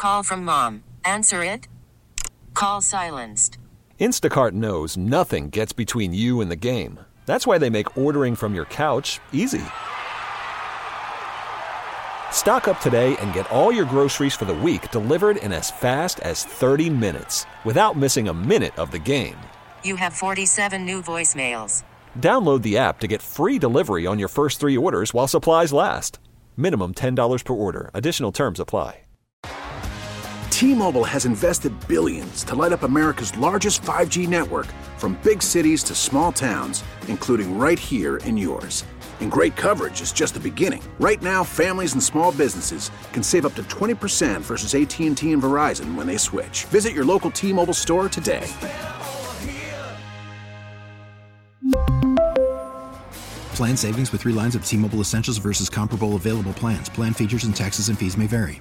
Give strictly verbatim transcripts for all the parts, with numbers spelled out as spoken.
Call from mom. Answer it. Call silenced. Instacart knows nothing gets between you and the game. That's why they make ordering from your couch easy. Stock up today and get all your groceries for the week delivered in as fast as thirty minutes without missing a minute of the game. You have forty-seven new voicemails. Download the app to get free delivery on your first three orders while supplies last. Minimum ten dollars per order. Additional terms apply. T-Mobile has invested billions to light up America's largest five G network, from big cities to small towns, including right here in yours. And great coverage is just the beginning. Right now, families and small businesses can save up to twenty percent versus A T and T and Verizon when they switch. Visit your local T-Mobile store today. Plan savings with three lines of T-Mobile Essentials versus comparable available plans. Plan features and taxes and fees may vary.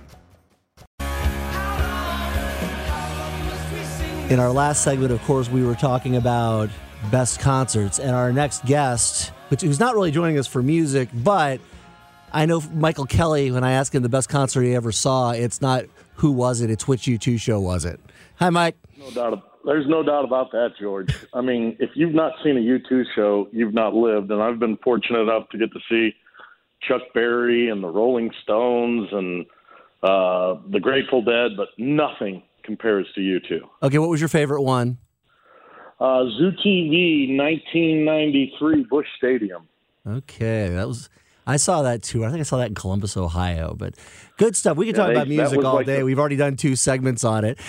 In our last segment, of course, we were talking about best concerts, and our next guest, which who's not really joining us for music, but I know Michael Kelly, when I ask him the best concert he ever saw, it's not who was it, it's which U two show was it. Hi, Mike. No doubt. There's no doubt about that, George. I mean, if you've not seen a U two show, you've not lived, and I've been fortunate enough to get to see Chuck Berry and the Rolling Stones and uh, the Grateful Dead, but nothing compares to U two. Okay, what was your favorite one? Uh, Zoo T V, nineteen ninety-three, Busch Stadium. Okay, that was. I saw that too. I think I saw that in Columbus, Ohio. But good stuff. We can Yeah, talk they- about that music was all like day. the- We've already done two segments on it.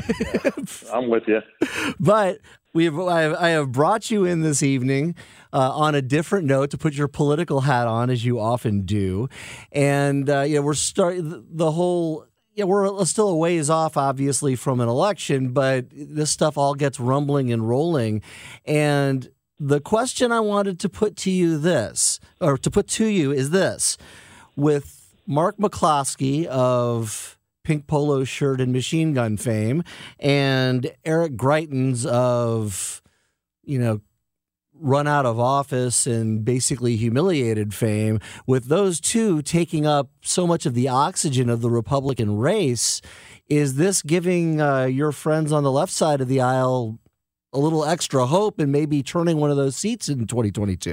I'm with you. But we've I have, I have brought you in this evening uh, on a different note to put your political hat on, as you often do. And uh, you know, we're starting the whole. Yeah, we're still a ways off, obviously, from an election, but this stuff all gets rumbling and rolling. And the question I wanted to put to you this, or to put to you is this. With Mark McCloskey of Pink Polo Shirt and Machine Gun fame and Eric Greitens of, you know, run out of office and basically humiliated fame, with those two taking up so much of the oxygen of the Republican race, is this giving uh, your friends on the left side of the aisle a little extra hope and maybe turning one of those seats in twenty twenty-two?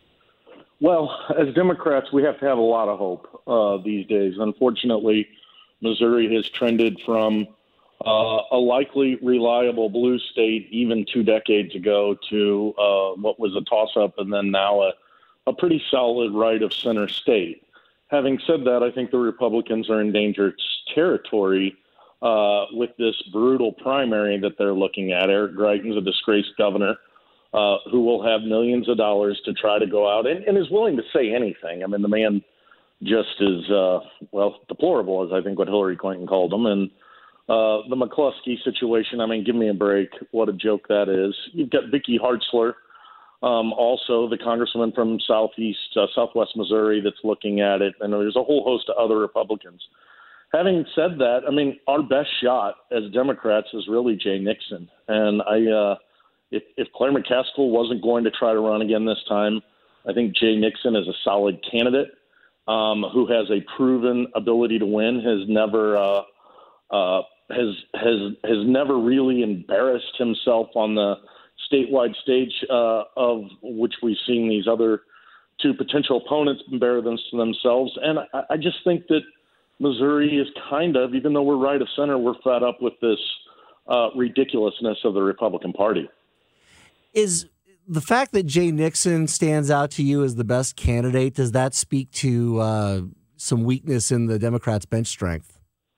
Well, as Democrats, we have to have a lot of hope uh, these days. Unfortunately, Missouri has trended from Uh, a likely reliable blue state even two decades ago to uh, what was a toss-up and then now a, a pretty solid right of center state. Having said that, I think the Republicans are in dangerous territory uh, with this brutal primary that they're looking at. Eric Greitens, a disgraced governor, uh, who will have millions of dollars to try to go out and, and is willing to say anything. I mean, the man just is, uh, well, deplorable, as I think what Hillary Clinton called him. And Uh, the McCluskey situation, I mean, give me a break. What a joke that is. You've got Vicky Hartzler, um, also the congresswoman from southeast, uh, southwest Missouri that's looking at it, and there's a whole host of other Republicans. Having said that, I mean, our best shot as Democrats is really Jay Nixon. And I, uh, if, if Claire McCaskill wasn't going to try to run again this time, I think Jay Nixon is a solid candidate um, who has a proven ability to win, has never uh, uh, has has has never really embarrassed himself on the statewide stage uh, of which we've seen these other two potential opponents embarrass themselves. And I, I just think that Missouri is kind of, even though we're right of center, we're fed up with this uh, ridiculousness of the Republican Party. Is the fact that Jay Nixon stands out to you as the best candidate, does that speak to uh, some weakness in the Democrats' bench strength?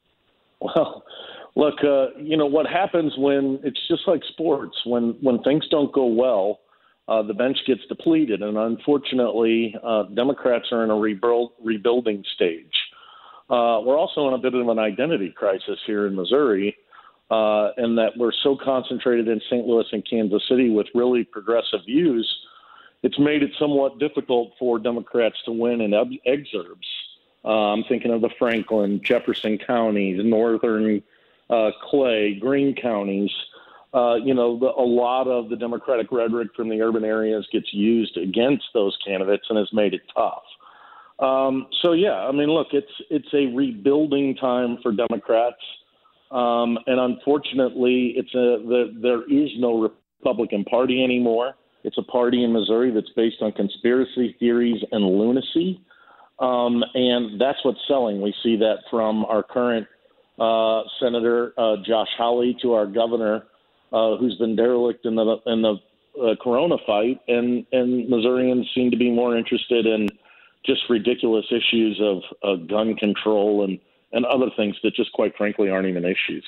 Well, look, uh, you know, what happens when it's just like sports, when, when things don't go well, uh, the bench gets depleted. And unfortunately, uh, Democrats are in a rebuild, rebuilding stage. Uh, we're also in a bit of an identity crisis here in Missouri, uh, in that we're so concentrated in Saint Louis and Kansas City with really progressive views. It's made it somewhat difficult for Democrats to win in exurbs. Uh, I'm thinking of the Franklin, Jefferson counties, northern uh, Clay, Greene counties. Uh, you know, the, a lot of the Democratic rhetoric from the urban areas gets used against those candidates and has made it tough. Um, so, yeah, I mean, look, it's it's a rebuilding time for Democrats. Um, and unfortunately, it's a the, there is no Republican Party anymore. It's a party in Missouri that's based on conspiracy theories and lunacy. Um, and that's what's selling. We see that from our current uh, Senator uh, Josh Hawley to our governor, uh, who's been derelict in the in the uh, Corona fight, and and Missourians seem to be more interested in just ridiculous issues of uh, gun control and, and other things that just quite frankly aren't even issues.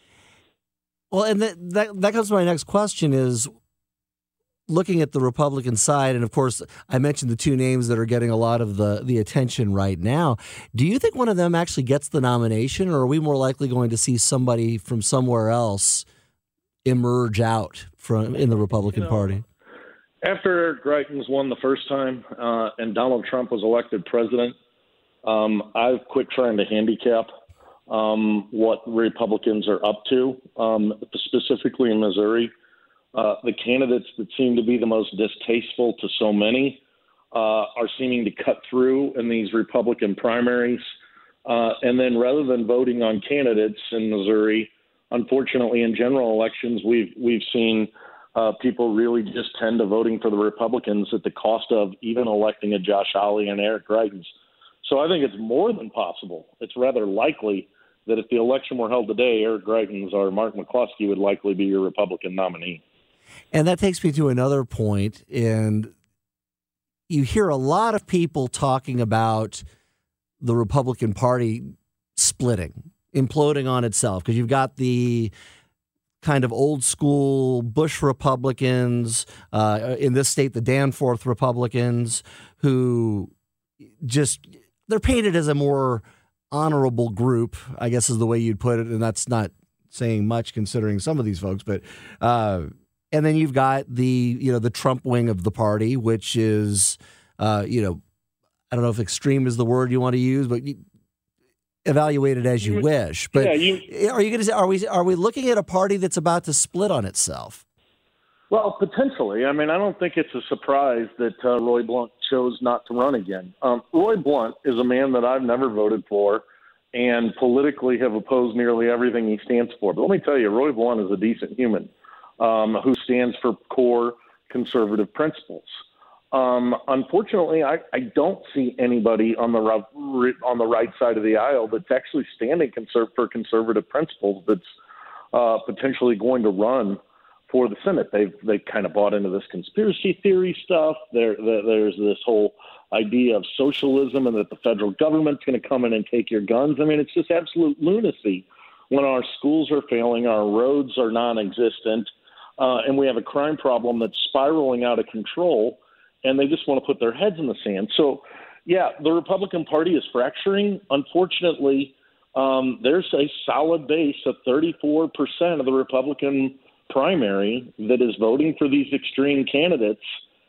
Well, and that that, that comes to my next question is, looking at the Republican side, and of course, I mentioned the two names that are getting a lot of the, the attention right now. Do you think one of them actually gets the nomination, or are we more likely going to see somebody from somewhere else emerge out from in the Republican you know, Party? After Eric Greitens won the first time uh, and Donald Trump was elected president, um, I've quit trying to handicap um, what Republicans are up to, um, specifically in Missouri. Uh, the candidates that seem to be the most distasteful to so many uh, are seeming to cut through in these Republican primaries. Uh, and then rather than voting on candidates in Missouri, unfortunately, in general elections, we've we've seen uh, people really just tend to voting for the Republicans at the cost of even electing a Josh Hawley and Eric Greitens. So I think it's more than possible. It's rather likely that if the election were held today, Eric Greitens or Mark McCluskey would likely be your Republican nominee. And that takes me to another point, and you hear a lot of people talking about the Republican Party splitting, imploding on itself, because you've got the kind of old school Bush Republicans, uh, in this state, the Danforth Republicans, who just, they're painted as a more honorable group, I guess is the way you'd put it, and that's not saying much considering some of these folks, but uh and then you've got the, you know, the Trump wing of the party, which is, uh, you know, I don't know if extreme is the word you want to use, but you, evaluate it as you wish. But yeah, you, are you going to say, are we are we looking at a party that's about to split on itself? Well, potentially. I mean, I don't think it's a surprise that uh, Roy Blunt chose not to run again. Um, Roy Blunt is a man that I've never voted for and politically have opposed nearly everything he stands for. But let me tell you, Roy Blunt is a decent human. Um, who stands for core conservative principles. Um, unfortunately, I, I don't see anybody on the on the right side of the aisle that's actually standing conserv- for conservative principles that's uh, potentially going to run for the Senate. They've they kind of bought into this conspiracy theory stuff. There, there there's this whole idea of socialism and that the federal government's going to come in and take your guns. I mean, it's just absolute lunacy when our schools are failing, our roads are non-existent. Uh, and we have a crime problem that's spiraling out of control, and they just want to put their heads in the sand. So, yeah, the Republican Party is fracturing. Unfortunately, um, there's a solid base of thirty-four percent of the Republican primary that is voting for these extreme candidates.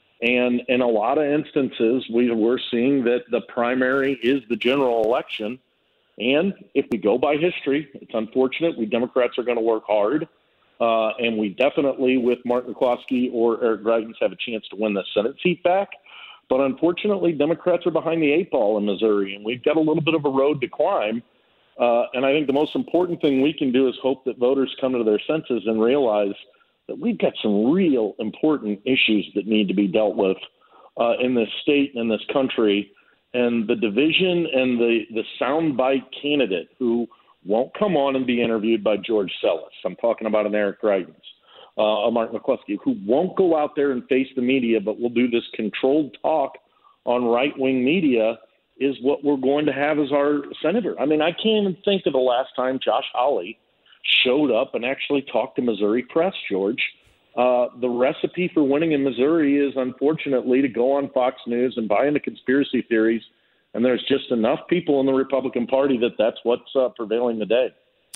And in a lot of instances, we, we're seeing that the primary is the general election. And if we go by history, it's unfortunate. We Democrats are going to work hard. Uh, and we definitely, with Mark McCluskey or Eric Greitens, have a chance to win the Senate seat back. But unfortunately, Democrats are behind the eight ball in Missouri, and we've got a little bit of a road to climb. Uh, and I think the most important thing we can do is hope that voters come to their senses and realize that we've got some real important issues that need to be dealt with uh, in this state and in this country. And the division and the, the soundbite candidate who won't come on and be interviewed by George Sellis. I'm talking about an Eric Greitens, uh, a Mark McCluskey, who won't go out there and face the media, but will do this controlled talk on right-wing media, is what we're going to have as our senator. I mean, I can't even think of the last time Josh Hawley showed up and actually talked to Missouri press, George. Uh, the recipe for winning in Missouri is, unfortunately, to go on Fox News and buy into conspiracy theories. And there's just enough people in the Republican Party that that's what's uh, prevailing today.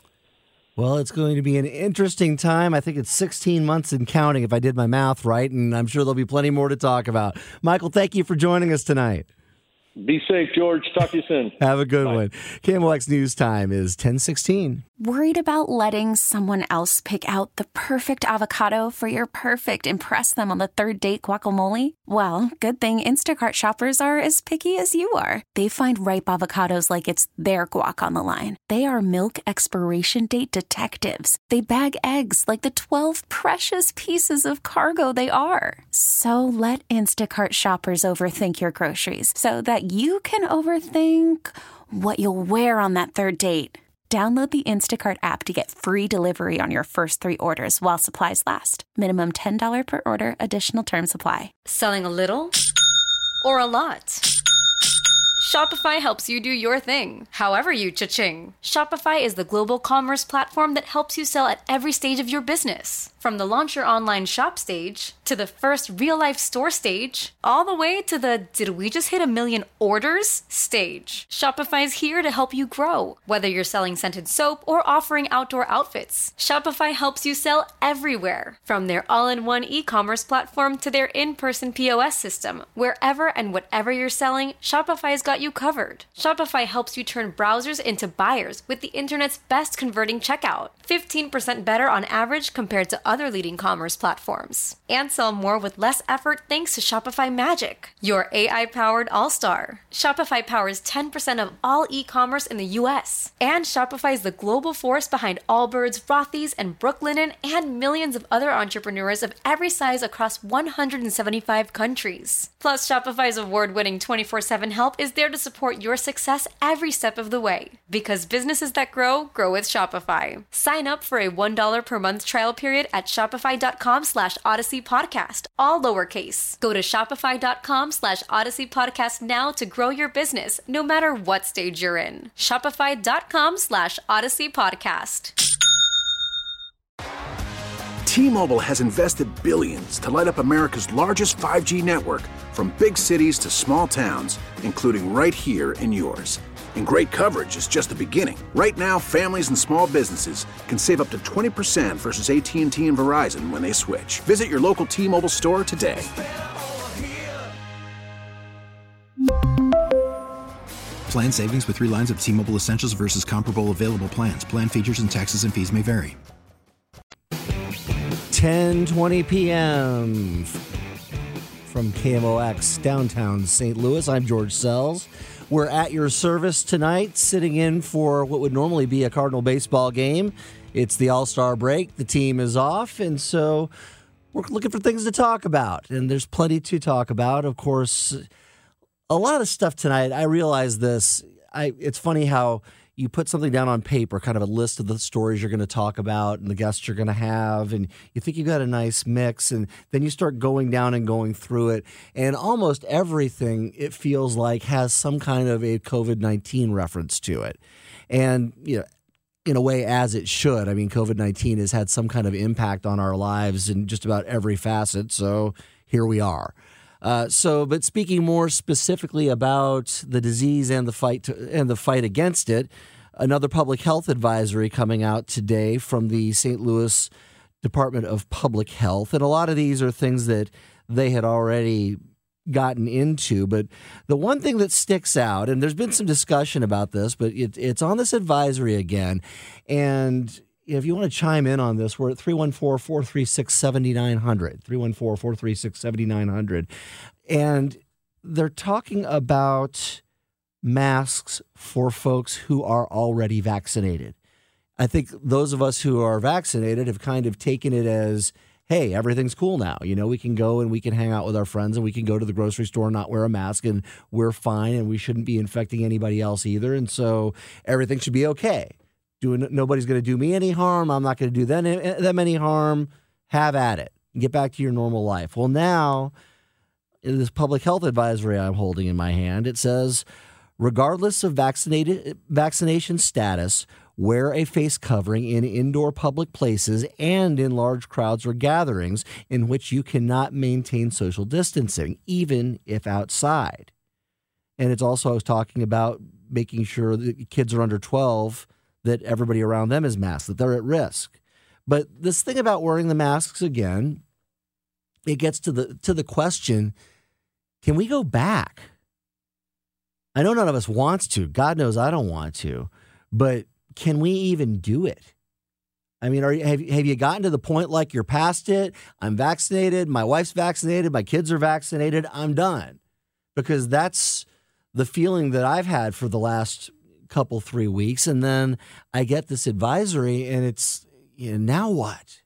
Well, it's going to be an interesting time. I think it's sixteen months and counting, if I did my math right, and I'm sure there'll be plenty more to talk about. Michael, thank you for joining us tonight. Be safe, George. Talk to you soon. Have a good Bye. one. K M O X News Time is ten sixteen. Worried about letting someone else pick out the perfect avocado for your perfect impress them on the third date guacamole? Well, good thing Instacart shoppers are as picky as you are. They find ripe avocados like it's their guac on the line. They are milk expiration date detectives. They bag eggs like the twelve precious pieces of cargo they are. So let Instacart shoppers overthink your groceries so that you can overthink what you'll wear on that third date. Download the Instacart app to get free delivery on your first three orders while supplies last. Minimum ten dollars per order. Additional terms apply. Selling a little or a lot? Shopify helps you do your thing, however you cha-ching. Shopify is the global commerce platform that helps you sell at every stage of your business. From the launch your online shop stage, to the first real-life store stage, all the way to the did we just hit a million orders stage. Shopify is here to help you grow. Whether you're selling scented soap or offering outdoor outfits, Shopify helps you sell everywhere. From their all-in-one e-commerce platform to their in-person P O S system, wherever and whatever you're selling, Shopify's got you covered. Shopify helps you turn browsers into buyers with the internet's best converting checkout. fifteen percent better on average compared to other leading commerce platforms. And sell more with less effort thanks to Shopify Magic, your A I-powered all-star. Shopify powers ten percent of all e-commerce in the U S. And Shopify is the global force behind Allbirds, Rothy's, and Brooklinen, and millions of other entrepreneurs of every size across one hundred seventy-five countries. Plus, Shopify's award-winning twenty-four seven help is there to support your success every step of the way. Because businesses that grow, grow with Shopify. Sign up for a one dollar per month trial period at shopify.com slash Odyssey Podcast, all lowercase. Go to shopify.com slash Odyssey Podcast now to grow your business, no matter what stage you're in. Shopify.com slash Odyssey Podcast. T-Mobile has invested billions to light up America's largest five G network, from big cities to small towns, including right here in yours. And great coverage is just the beginning. Right now, families and small businesses can save up to twenty percent versus A T and T and Verizon when they switch. Visit your local T-Mobile store today. Plan savings with three lines of T-Mobile Essentials versus comparable available plans. Plan features and taxes and fees may vary. ten twenty p.m. from K M O X downtown Saint Louis. I'm George Sells. We're at your service tonight, sitting in for what would normally be a Cardinal baseball game. It's the All-Star break. The team is off, and so we're looking for things to talk about. And there's plenty to talk about. Of course, a lot of stuff tonight. I realize this. I, it's funny how you put something down on paper, kind of a list of the stories you're going to talk about and the guests you're going to have, and you think you've got a nice mix, and then you start going down and going through it, and almost everything, it feels like, has some kind of a COVID nineteen reference to it. And, you know, in a way, as it should. I mean, COVID nineteen has had some kind of impact on our lives in just about every facet, so here we are. Uh, so, but speaking more specifically about the disease and the fight to, and the fight against it, another public health advisory coming out today from the Saint Louis Department of Public Health, and a lot of these are things that they had already gotten into. But the one thing that sticks out, and there's been some discussion about this, but it, it's on this advisory again, and if you want to chime in on this, we're at three one four, four three six, seven nine zero zero, three one four, four three six, seven nine zero zero. And they're talking about masks for folks who are already vaccinated. I think those of us who are vaccinated have kind of taken it as, hey, everything's cool now. You know, we can go and we can hang out with our friends and we can go to the grocery store and not wear a mask and we're fine and we shouldn't be infecting anybody else either. And so everything should be okay. Doing, nobody's going to do me any harm. I'm not going to do them, them any harm. Have at it. Get back to your normal life. Well, now, in this public health advisory I'm holding in my hand, it says, regardless of vaccinated vaccination status, wear a face covering in indoor public places and in large crowds or gatherings in which you cannot maintain social distancing, even if outside. And it's also, I was talking about making sure that kids are under twelve, that everybody around them is masked, that they're at risk. But this thing about wearing the masks again, it gets to the to the question, can we go back? I know none of us wants to. God knows I don't want to. But can we even do it? I mean, are you, have, have you gotten to the point like you're past it? I'm vaccinated. My wife's vaccinated. My kids are vaccinated. I'm done. Because that's the feeling that I've had for the last couple, three weeks. And then I get this advisory and it's, you know, now what?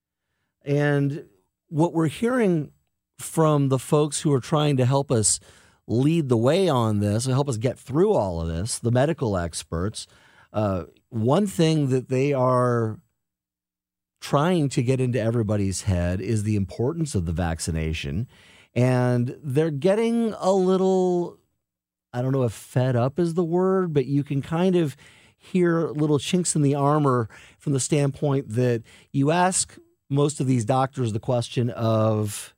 And what we're hearing from the folks who are trying to help us lead the way on this and help us get through all of this, the medical experts, uh, one thing that they are trying to get into everybody's head is the importance of the vaccination. And they're getting a little, I don't know if fed up is the word, but you can kind of hear little chinks in the armor from the standpoint that you ask most of these doctors the question of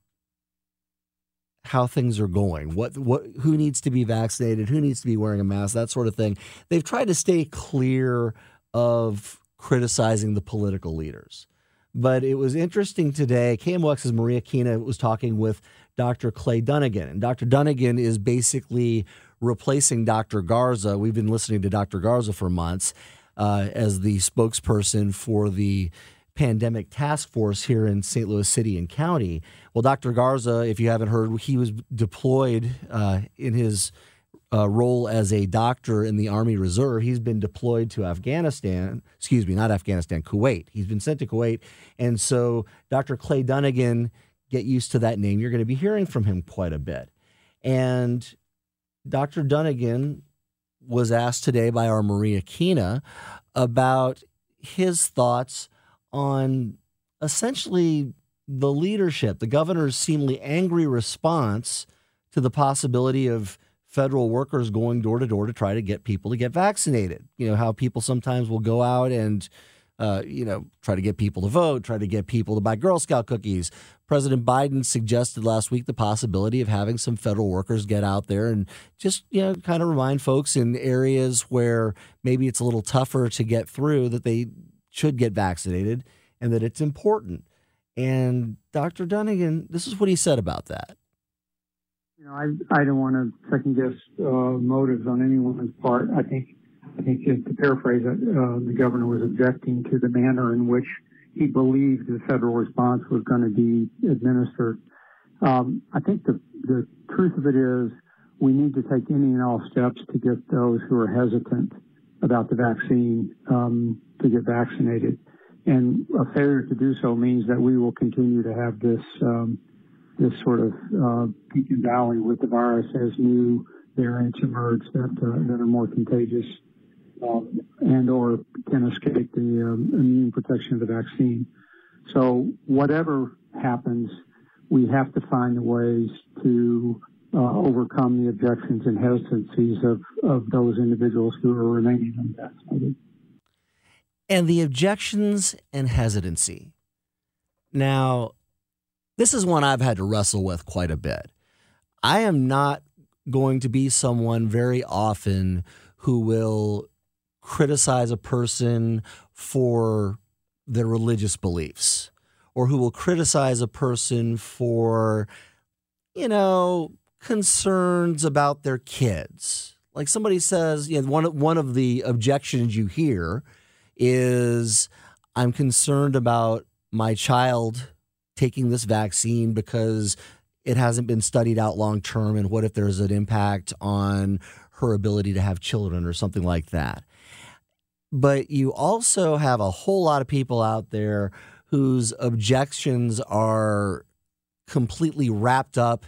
how things are going, what, what, who needs to be vaccinated, who needs to be wearing a mask, that sort of thing. They've tried to stay clear of criticizing the political leaders. But it was interesting today. K M O X's Maria Kina was talking with Doctor Clay Dunnigan. And Doctor Dunnigan is basically replacing Doctor Garza. We've been listening to Doctor Garza for months uh, as the spokesperson for the pandemic task force here in Saint Louis City and County. Well, Doctor Garza, if you haven't heard, he was deployed uh, in his Uh, role as a doctor in the Army Reserve. He's been deployed to Afghanistan, excuse me, not Afghanistan, Kuwait. He's been sent to Kuwait. And so Doctor Clay Dunnigan, get used to that name. You're going to be hearing from him quite a bit. And Doctor Dunnigan was asked today by our Maria Kina about his thoughts on essentially the leadership, the governor's seemingly angry response to the possibility of federal workers going door to door to try to get people to get vaccinated. You know, how people sometimes will go out and, uh, you know, try to get people to vote, try to get people to buy Girl Scout cookies. President Biden suggested last week the possibility of having some federal workers get out there and just, you know, kind of remind folks in areas where maybe it's a little tougher to get through that they should get vaccinated and that it's important. And Doctor Dunnigan, this is what he said about that. You know, I I don't want to second guess uh, motives on anyone's part. I think I think just to paraphrase it, uh, the governor was objecting to the manner in which he believed the federal response was going to be administered. Um, I think the the truth of it is we need to take any and all steps to get those who are hesitant about the vaccine um, to get vaccinated. And a failure to do so means that we will continue to have this. Um, this sort of uh, peak and valley with the virus as new variants emerge that, uh, that are more contagious uh, and or can escape the um, immune protection of the vaccine. So whatever happens, we have to find ways to uh, overcome the objections and hesitancies of, of those individuals who are remaining unvaccinated. And the objections and hesitancy. Now, this is one I've had to wrestle with quite a bit. I am not going to be someone very often who will criticize a person for their religious beliefs or who will criticize a person for, you know, concerns about their kids. Like somebody says, you know, one, one of the objections you hear is, I'm concerned about my child taking this vaccine because it hasn't been studied out long term, and what if there's an impact on her ability to have children or something like that. But you also have a whole lot of people out there whose objections are completely wrapped up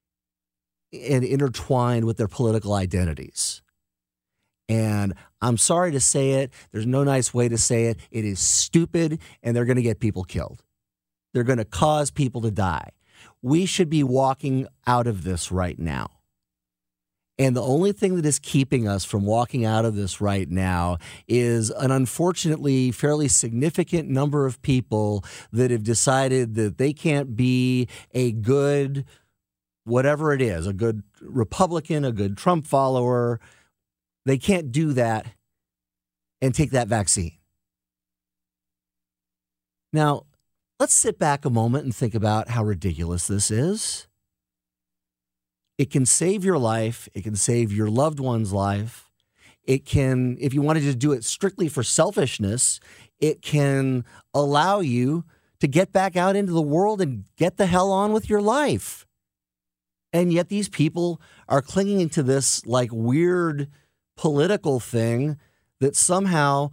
and intertwined with their political identities. And I'm sorry to say it, there's no nice way to say it. It is stupid, and they're going to get people killed. They're going to cause people to die. We should be walking out of this right now. And the only thing that is keeping us from walking out of this right now is an unfortunately fairly significant number of people that have decided that they can't be a good, whatever it is, a good Republican, a good Trump follower. They can't do that and take that vaccine. Now, let's sit back a moment and think about how ridiculous this is. It can save your life. It can save your loved one's life. It can, if you wanted to do it strictly for selfishness, it can allow you to get back out into the world and get the hell on with your life. And yet these people are clinging to this like weird political thing that somehow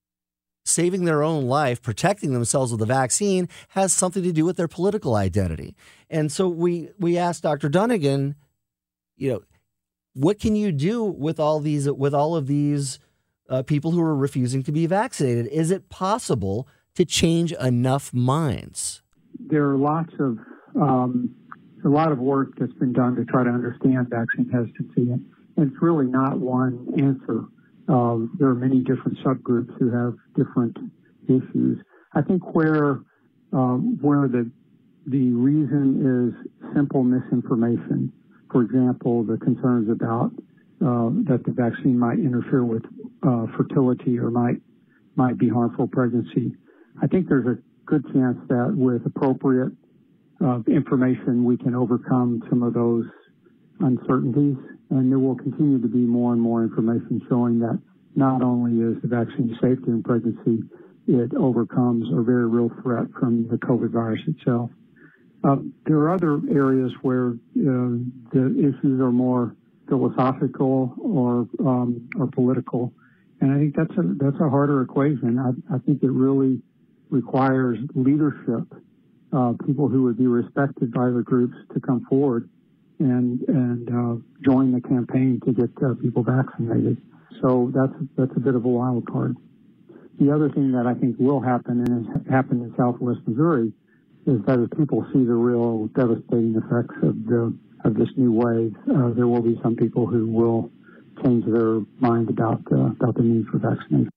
saving their own life, protecting themselves with the vaccine has something to do with their political identity. And so we we asked Doctor Dunnigan, you know, what can you do with all these with all of these uh, people who are refusing to be vaccinated? Is it possible to change enough minds? There are lots of um, a lot of work that's been done to try to understand vaccine hesitancy, and it's really not one answer. Um, there are many different subgroups who have different issues. I think where um, where the the reason is simple misinformation. For example, the concerns about uh, that the vaccine might interfere with uh, fertility or might might be harmful pregnancy. I think there's a good chance that with appropriate uh, information, we can overcome some of those uncertainties, and there will continue to be more and more information showing that not only is the vaccine safe during pregnancy, it overcomes a very real threat from the COVID virus itself. Uh, there are other areas where uh, the issues are more philosophical or um, or political, and I think that's a that's a harder equation. I, I think it really requires leadership, uh, people who would be respected by the groups to come forward and and uh, join the campaign to get uh, people vaccinated. So that's that's a bit of a wild card. The other thing that I think will happen, and has happened in Southwest Missouri, is that as people see the real devastating effects of the of this new wave, uh, there will be some people who will change their mind about uh, about the need for vaccination.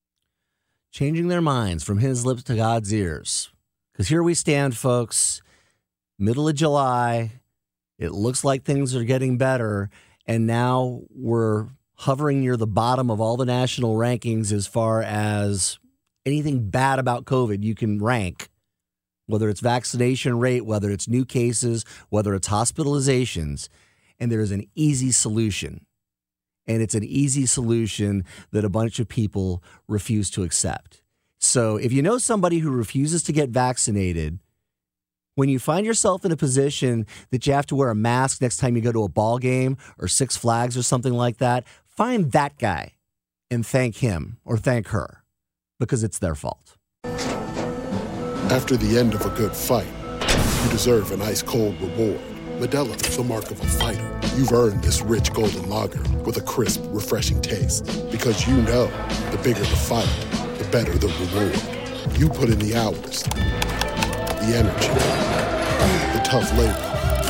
Changing their minds from his lips to God's ears. Because here we stand, folks, middle of July. It looks like things are getting better, and now we're hovering near the bottom of all the national rankings as far as anything bad about COVID you can rank, whether it's vaccination rate, whether it's new cases, whether it's hospitalizations. And there is an easy solution. And it's an easy solution that a bunch of people refuse to accept. So if you know somebody who refuses to get vaccinated, when you find yourself in a position that you have to wear a mask next time you go to a ball game or Six Flags or something like that, find that guy and thank him or thank her, because it's their fault. After the end of a good fight, you deserve an ice-cold reward. Modelo is the mark of a fighter. You've earned this rich golden lager with a crisp, refreshing taste. Because you know, the bigger the fight, the better the reward. You put in the hours, the energy, the tough labor.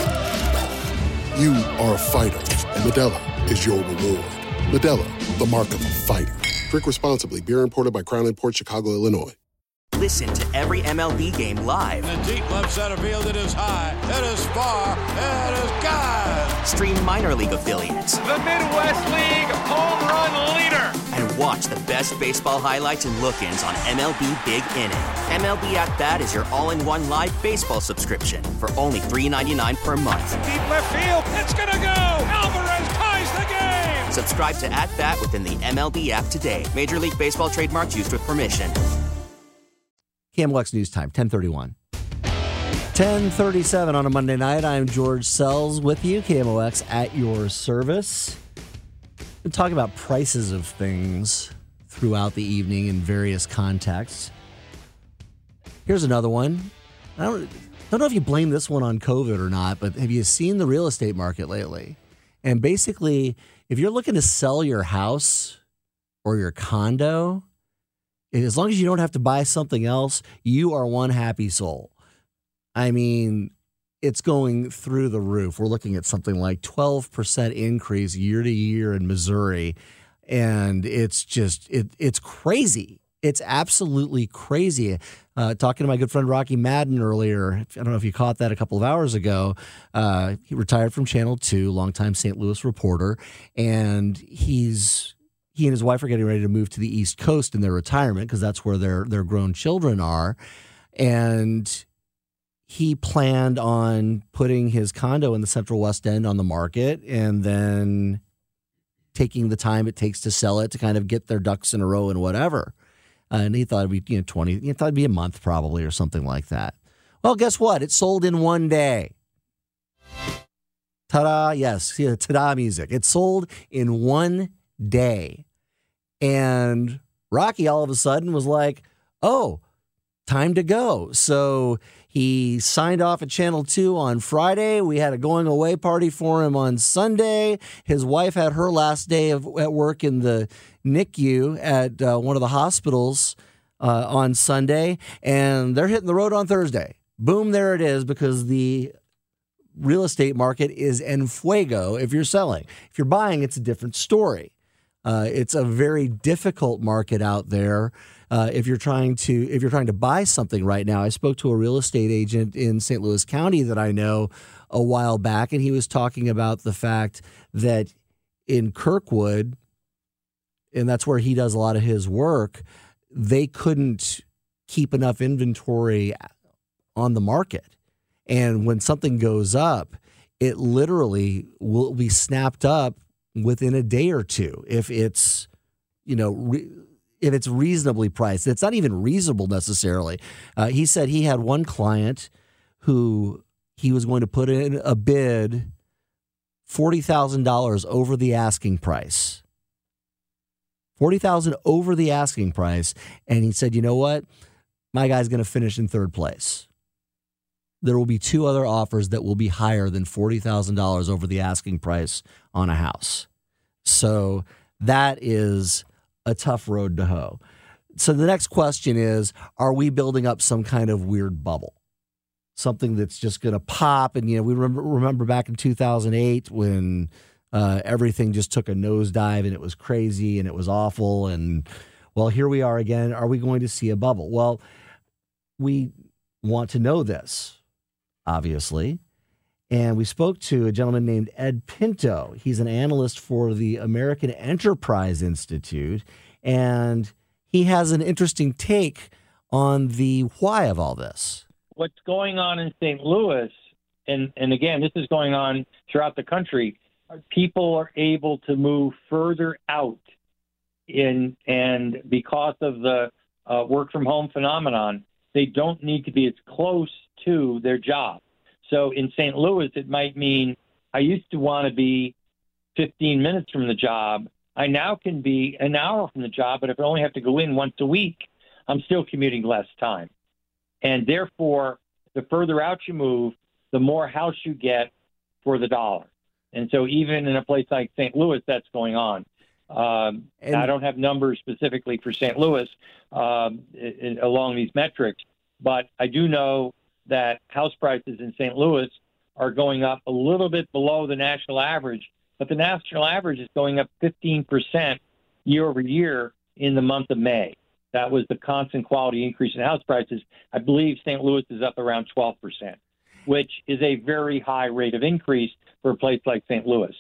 You are a fighter, and Modelo is your reward. Modelo, the mark of a fighter. Drink responsibly. Beer imported by Crown Imports, Chicago, Illinois. Listen to every M L B game live. In the deep left center field, it is high, it is far, it is God. Stream minor league affiliates. The Midwest League home run leader. And watch the best baseball highlights and look-ins on M L B Big Inning. M L B At Bat is your all-in-one live baseball subscription for only three ninety-nine per month. Deep left field, it's gonna go. Alvarez ties the game. Subscribe to At Bat within the M L B app today. Major League Baseball trademarks used with permission. K M O X News Time, ten thirty-one. ten thirty-seven on a Monday night. I'm George Sells with you, K M O X at your service. We're talking about prices of things throughout the evening in various contexts. Here's another one. I don't, don't know if you blame this one on COVID or not, but have you seen the real estate market lately? And basically, if you're looking to sell your house or your condo, as long as you don't have to buy something else, you are one happy soul. I mean, it's going through the roof. We're looking at something like twelve percent increase year to year in Missouri. And it's just, it, it's crazy. It's absolutely crazy. Uh, talking to my good friend Rocky Madden earlier, I don't know if you caught that a couple of hours ago. Uh, he retired from Channel two, longtime Saint Louis reporter. And he's... He and his wife are getting ready to move to the East Coast in their retirement because that's where their their grown children are. And he planned on putting his condo in the Central West End on the market and then taking the time it takes to sell it to kind of get their ducks in a row and whatever. Uh, and he thought it'd be, you know, twenty, he thought it'd be a month probably or something like that. Well, guess what? It sold in one day. Ta-da, yes, yeah, ta-da music. It sold in one day. And Rocky all of a sudden was like, oh, time to go. So he signed off at Channel two on Friday. We had a going away party for him on Sunday. His wife had her last day of at work in the N I C U at uh, one of the hospitals uh, on Sunday. And they're hitting the road on Thursday. Boom, there it is, because the real estate market is en fuego if you're selling. If you're buying, it's a different story. Uh, it's a very difficult market out there. Uh, if you're trying to if you're trying to buy something right now. I spoke to a real estate agent in Saint Louis County that I know a while back, and he was talking about the fact that in Kirkwood, and that's where he does a lot of his work, they couldn't keep enough inventory on the market. And when something goes up, it literally will be snapped up within a day or two if it's, you know, re- if it's reasonably priced. It's not even reasonable necessarily. Uh, he said he had one client who he was going to put in a bid forty thousand dollars over the asking price. forty thousand dollars over the asking price. And he said, you know what? My guy's going to finish in third place. There will be two other offers that will be higher than forty thousand dollars over the asking price on a house. So that is a tough road to hoe. So the next question is, are we building up some kind of weird bubble? Something that's just going to pop. And, you know, we remember, remember back in two thousand eight when uh, everything just took a nosedive and it was crazy and it was awful. And, well, here we are again. Are we going to see a bubble? Well, we want to know this, obviously. And we spoke to a gentleman named Ed Pinto. He's an analyst for the American Enterprise Institute, and he has an interesting take on the why of all this. What's going on in Saint Louis, and, and again, this is going on throughout the country, people are able to move further out in, and because of the uh, work-from-home phenomenon, they don't need to be as close to their job. So in Saint Louis, it might mean I used to want to be fifteen minutes from the job. I now can be an hour from the job, but if I only have to go in once a week, I'm still commuting less time. And therefore, the further out you move, the more house you get for the dollar. And so even in a place like Saint Louis, that's going on. Um, and I don't have numbers specifically for Saint Louis um, in, in, along these metrics, but I do know that house prices in Saint Louis are going up a little bit below the national average, but the national average is going up fifteen percent year over year in the month of May. That was the constant quality increase in house prices. I believe Saint Louis is up around twelve percent, which is a very high rate of increase for a place like Saint Louis.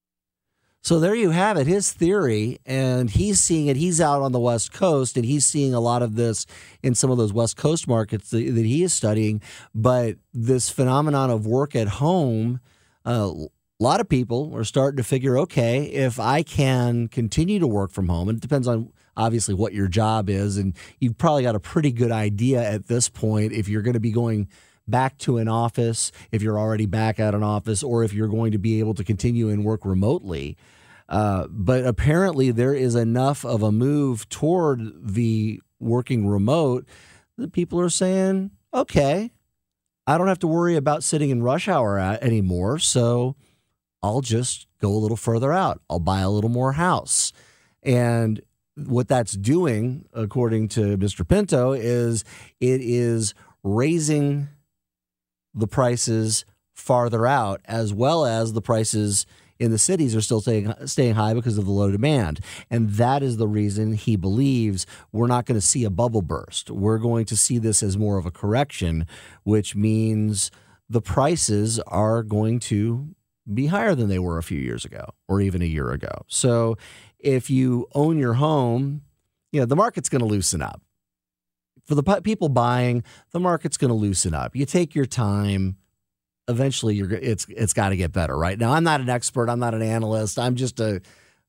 So there you have it, his theory, and he's seeing it. He's out on the West Coast, and he's seeing a lot of this in some of those West Coast markets that, that he is studying. But this phenomenon of work at home, uh, a lot of people are starting to figure, okay, if I can continue to work from home, and it depends on obviously what your job is, and you've probably got a pretty good idea at this point if you're going to be going back to an office, if you're already back at an office, or if you're going to be able to continue and work remotely. Uh, but apparently there is enough of a move toward the working remote that people are saying, okay, I don't have to worry about sitting in rush hour anymore, so I'll just go a little further out. I'll buy a little more house. And what that's doing, according to Mister Pinto, is it is raising the prices farther out, as well as the prices in the cities are still staying, staying high because of the low demand. And that is the reason he believes we're not going to see a bubble burst. We're going to see this as more of a correction, which means the prices are going to be higher than they were a few years ago or even a year ago. So if you own your home, you know, the market's going to loosen up. For the people buying, the market's going to loosen up. You take your time. Eventually, you're it's it's got to get better. Right now, I'm not an expert. I'm not an analyst. I'm just a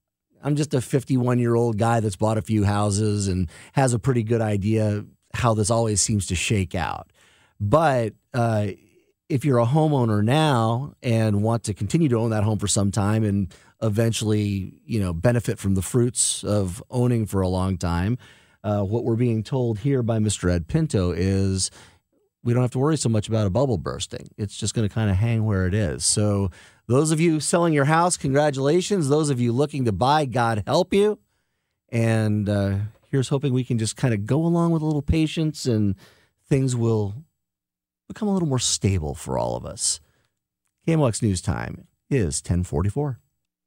I'm just a fifty-one-year-old guy that's bought a few houses and has a pretty good idea how this always seems to shake out. But uh, if you're a homeowner now and want to continue to own that home for some time and eventually, you know, benefit from the fruits of owning for a long time, uh, what we're being told here by Mister Ed Pinto is we don't have to worry so much about a bubble bursting. It's just going to kind of hang where it is. So those of you selling your house, congratulations. Those of you looking to buy, God help you. And uh, here's hoping we can just kind of go along with a little patience and things will become a little more stable for all of us. K M O X News Time is ten forty-four.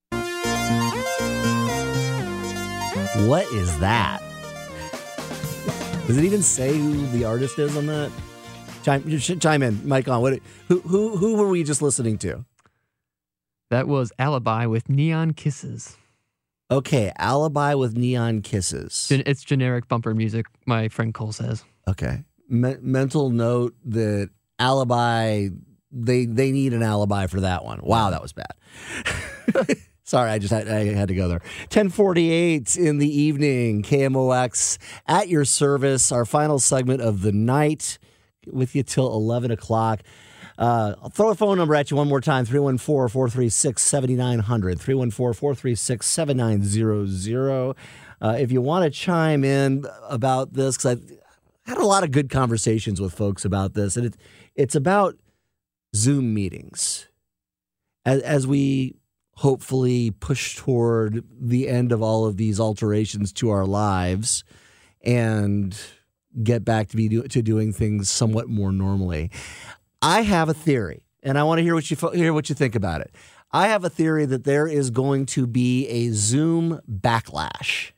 What is that? Does it even say who the artist is on that? Chime, chime in, Mike on. What? Who, who, who were we just listening to? That was Alibi with Neon Kisses. Okay, Alibi with Neon Kisses. It's generic bumper music, my friend Cole says. Okay. Me- mental note that Alibi, they they need an alibi for that one. Wow, that was bad. Sorry, I just had, I had to go there. ten forty-eight in the evening, K M O X at your service. Our final segment of the night with you till eleven o'clock. Uh, I'll throw a phone number at you one more time, three one four, four three six, seven nine zero zero, three one four, four three six, seven nine zero zero. Uh, if you want to chime in about this, because I had a lot of good conversations with folks about this, and it, it's about Zoom meetings. As, as we hopefully push toward the end of all of these alterations to our lives and get back to be do, to doing things somewhat more normally. I have a theory, and I want to hear what you hear what you think about it. I have a theory that there is going to be a Zoom backlash,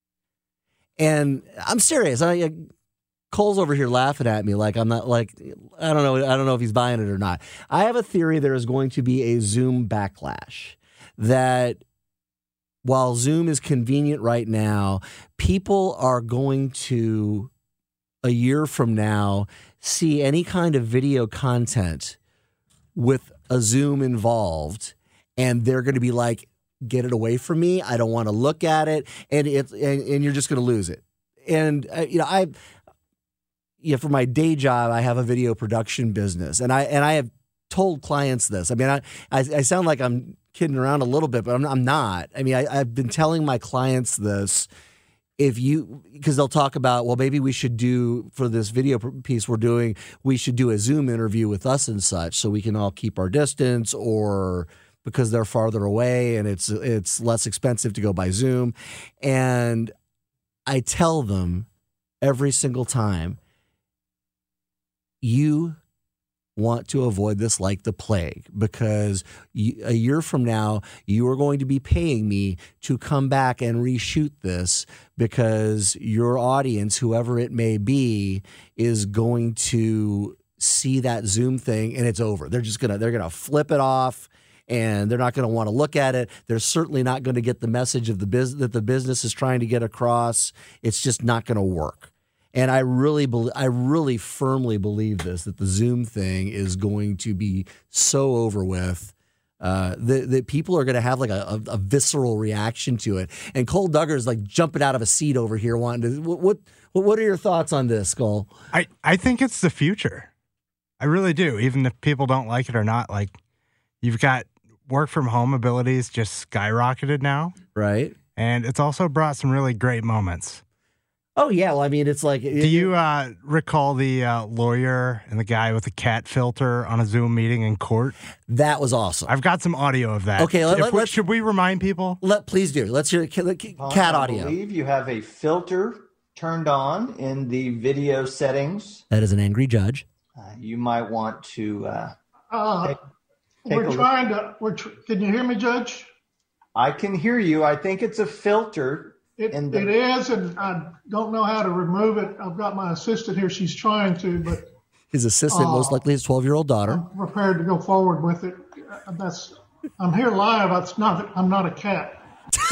and I'm serious. I, Cole's over here laughing at me like I'm not like I don't know. I don't know if he's buying it or not. I have a theory there is going to be a Zoom backlash. That while Zoom is convenient right now, people are going to a year from now see any kind of video content with a Zoom involved, and they're going to be like, get it away from me. I don't want to look at it. And it, and, and you're just going to lose it. And, uh, you know, I, yeah, for my day job, I have a video production business, and I, and I have told clients this. I mean, I, I, I sound like I'm kidding around a little bit, but I'm, I'm not. I mean, I, I've been telling my clients this. If you, because they'll talk about, well, maybe we should do for this video piece we're doing, we should do a Zoom interview with us and such, so we can all keep our distance, or because they're farther away and it's it's less expensive to go by Zoom. And I tell them every single time, you want to avoid this like the plague, because you, a year from now, you are going to be paying me to come back and reshoot this, because your audience, whoever it may be, is going to see that Zoom thing and it's over. They're just gonna they're gonna flip it off, and they're not going to want to look at it. They're certainly not going to get the message of the biz- that the business is trying to get across. It's just not going to work. And I really, be- I really firmly believe this, that the Zoom thing is going to be so over with uh, that, that people are going to have like a, a, a visceral reaction to it. And Cole Duggar's like jumping out of a seat over here wanting to. What what, what are your thoughts on this, Cole? I, I think it's the future. I really do. Even if people don't like it or not, like you've got work from home abilities just skyrocketed now, right? And it's also brought some really great moments. Oh, yeah. Well, I mean, it's like... It, Do you uh, recall the uh, lawyer and the guy with the cat filter on a Zoom meeting in court? That was awesome. I've got some audio of that. Okay, let, let, we, let's... Should we remind people? Let Please do. Let's hear cat audio. I believe you have a filter turned on in the video settings. That is an angry judge. Uh, you might want to... Uh, uh, take, take we're trying to... We're tr- can you hear me, Judge? I can hear you. I think it's a filter... It, the, it is, and I don't know how to remove it. I've got my assistant here. She's trying to, but... His assistant, uh, most likely his twelve-year-old daughter. I'm prepared to go forward with it. That's. I'm here live. It's not, I'm not a cat.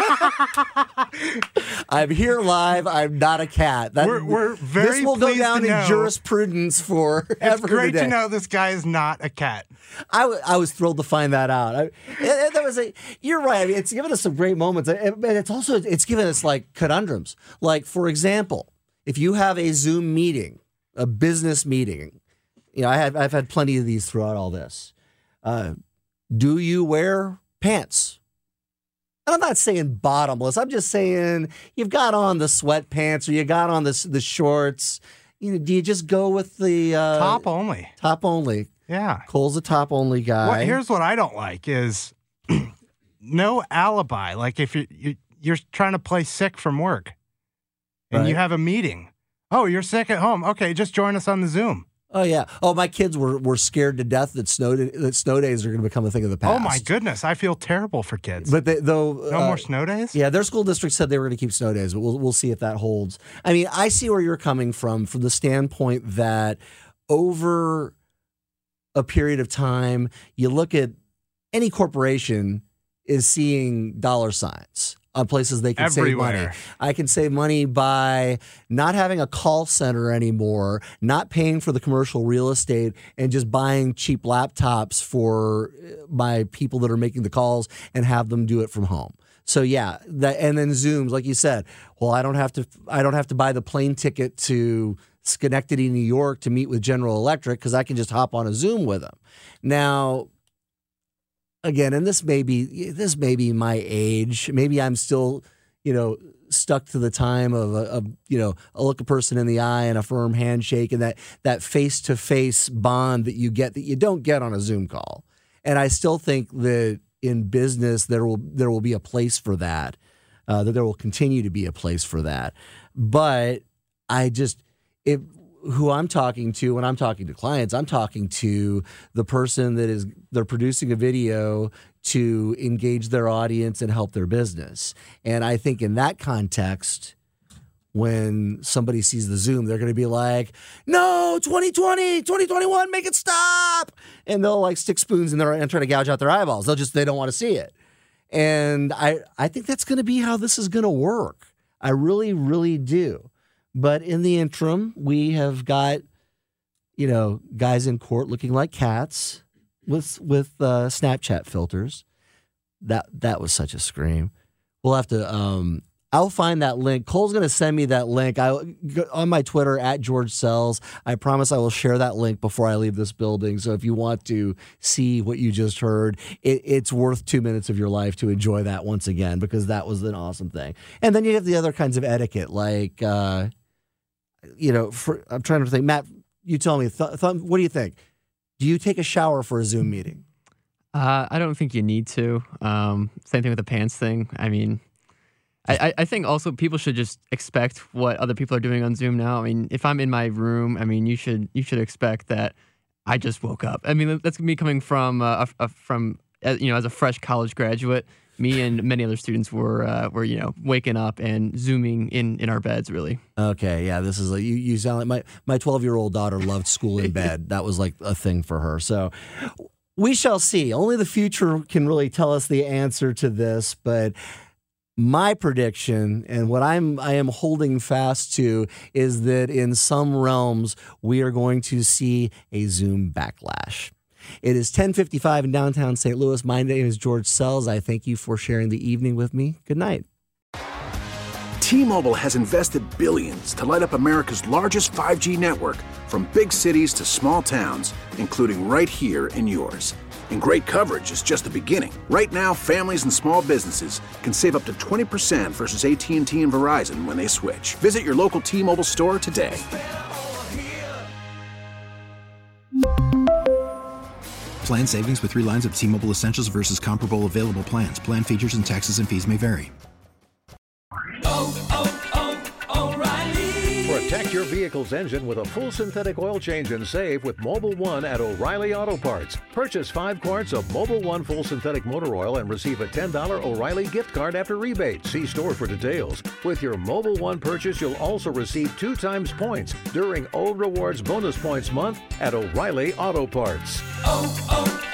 I'm here live. I'm not a cat. That, we're, we're very This will go down in know. jurisprudence for It's ever great today. to know this guy is not a cat. I, w- I was thrilled to find that out. I, it, it, that was a, you're right. I mean, it's given us some great moments, and it's also it's given us like conundrums. Like, for example, if you have a Zoom meeting, a business meeting, you know, I have I've had plenty of these throughout all this. Uh, do you wear pants? And I'm not saying bottomless. I'm just saying you've got on the sweatpants or you got on the the shorts. You know, do you just go with the uh, Top only. Top only. Yeah. Cole's a top only guy. Well, here's what I don't like is no alibi. Like if you, you, you're trying to play sick from work and Right. you have a meeting. Oh, you're sick at home. Okay, just join us on the Zoom. Oh yeah. Oh, my kids were, were scared to death that snow that snow days are going to become a thing of the past. Oh my goodness, I feel terrible for kids. But they, though, no uh, more snow days. Yeah, their school district said they were going to keep snow days, but we'll we'll see if that holds. I mean, I see where you're coming from, from the standpoint that over a period of time, you look at any corporation is seeing dollar signs on places they can Everywhere. save money. I can save money by not having a call center anymore, not paying for the commercial real estate, and just buying cheap laptops for my people that are making the calls and have them do it from home. So yeah, that and then Zooms, like you said. Well, I don't have to. I don't have to buy the plane ticket to Schenectady, New York, to meet with General Electric because I can just hop on a Zoom with them. Now, again, and this may be this may be my age. Maybe I'm still, you know, stuck to the time of a, of, you know, a look a person in the eye and a firm handshake and that that face to face bond that you get that you don't get on a Zoom call. And I still think that in business there will there will be a place for that. Uh, that there will continue to be a place for that. But I just if who I'm talking to when I'm talking to clients, I'm talking to the person that is they're producing a video to engage their audience and help their business. And I think in that context, when somebody sees the Zoom, they're going to be like, no, twenty twenty, twenty twenty-one, make it stop. And they'll like stick spoons in their and try to gouge out their eyeballs. They'll just, they don't want to see it. And I, I think that's going to be how this is going to work. I really, really do. But in the interim, we have got, you know, guys in court looking like cats with with uh, Snapchat filters. That that was such a scream. We'll have to. Um, I'll find that link. Cole's going to send me that link. I on my Twitter at George Sells. I promise I will share that link before I leave this building. So if you want to see what you just heard, it, it's worth two minutes of your life to enjoy that once again because that was an awesome thing. And then you have the other kinds of etiquette, like. Uh, You know, for, I'm trying to think. Matt, you tell me. Th- th- what do you think? Do you take a shower for a Zoom meeting? Uh, I don't think you need to. Um, same thing with the pants thing. I mean, I, I, I think also people should just expect what other people are doing on Zoom now. I mean, if I'm in my room, I mean, you should you should expect that I just woke up. I mean, that's me coming from uh, a, a, from uh, you know as a fresh college graduate. Me and many other students were uh, were you know waking up and Zooming in, in our beds. Really. Okay, yeah, this is like you. You sound like my my twelve year old daughter loved school in bed. That was like a thing for her. So we shall see. Only the future can really tell us the answer to this. But my prediction and what I'm I am holding fast to is that in some realms we are going to see a Zoom backlash. It is ten fifty-five in downtown Saint Louis. My name is George Sells. I thank you for sharing the evening with me. Good night. T-Mobile has invested billions to light up America's largest five G network from big cities to small towns, including right here in yours. And great coverage is just the beginning. Right now, families and small businesses can save up to twenty percent versus A T and T and Verizon when they switch. Visit your local T-Mobile store today. Plan savings with three lines of T-Mobile Essentials versus comparable available plans. Plan features and taxes and fees may vary. Protect your vehicle's engine with a full synthetic oil change and save with Mobil one at O'Reilly Auto Parts. Purchase five quarts of Mobil one full synthetic motor oil and receive a ten dollars O'Reilly gift card after rebate. See store for details. With your Mobil one purchase, you'll also receive two times points during O Rewards Bonus Points Month at O'Reilly Auto Parts. Oh, oh.